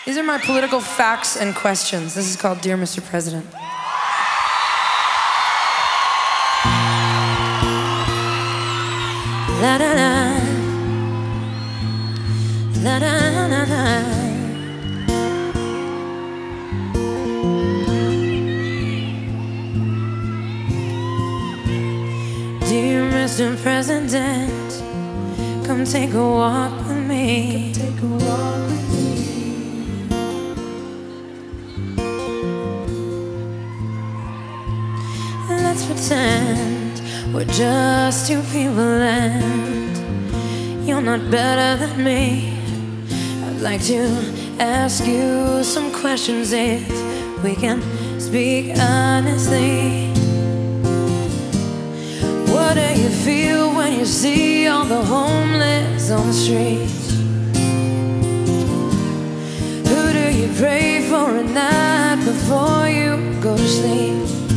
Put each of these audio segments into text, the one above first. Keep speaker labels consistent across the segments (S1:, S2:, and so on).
S1: These are my political facts and questions. This is called Dear Mr. President. La da da, la da da da. Dear Mr. President, come take a walk with me. Come take a walk with me. Let's pretend we're just two people and you're not better than me. I'd like to ask you some questions if we can speak honestly. What do you feel when you see all the homeless on the streets? Who do you pray for at night before you go to sleep?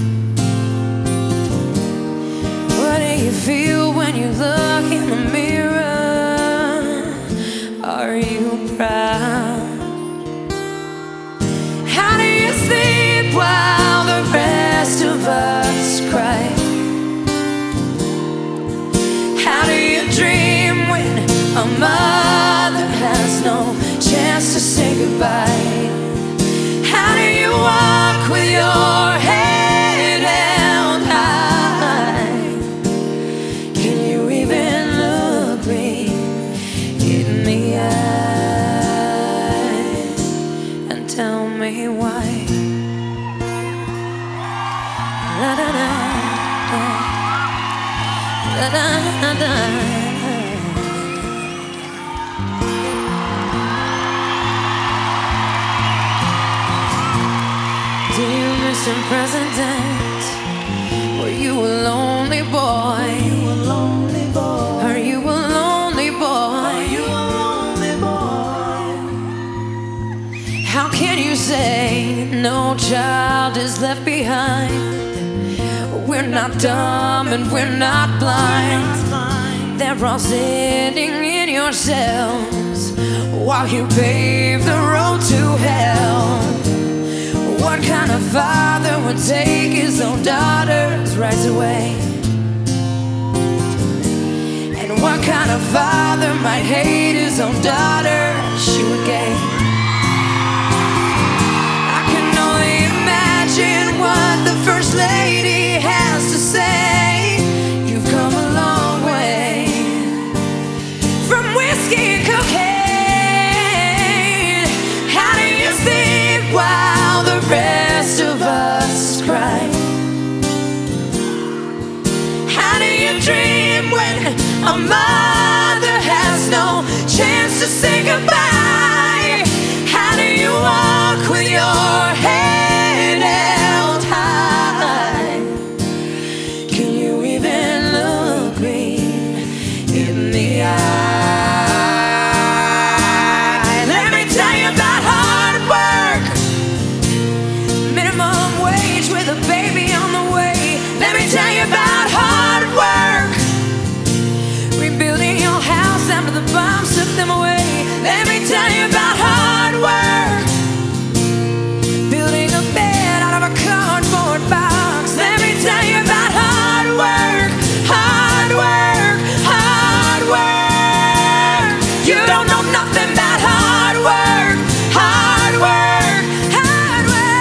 S1: What do you feel when you look in the mirror? Are you proud? How do you sleep while the rest of us cry? How do you dream when a mother has no chance to say goodbye? How do you walk with your head held high? Can you even look me in the eye and tell me why? La da da da. Da, da, da, da. Dear Mr. President, were you a lonely boy? Are you a lonely boy? Are you a lonely boy? Are you a lonely boy? How can you say no child is left behind? We're not dumb and we're not blind. They're all sitting in your cells while you pave the road to hell. What kind of father would take his own daughter's rights away? And what kind of father might hate his own daughter she would gay? I can only imagine what the First Lady has to say. You've come a long way from whiskey and cocaine. How do you sleep while the rest of us cry? How do you dream when a mother has no chance to say goodbye? How do you walk with your head held high? Can you even look me in the eye? Let me tell you about hard work, minimum wage with a baby on the way. Let me tell you about hard work, rebuilding your house after the bombs took them away. Let me tell you about hard work, building a bed out of a cardboard box. Let me tell you about hard work, hard work, hard work. You don't know nothing about hard work, hard work, hard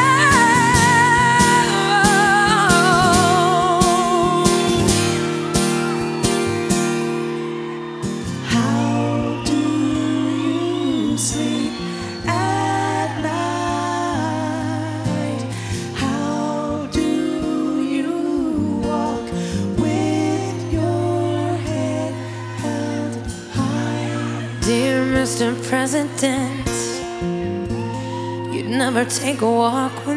S1: work. How do you sleep at night? How do you walk with your head held high? Dear Mr. President, you'd never take a walk with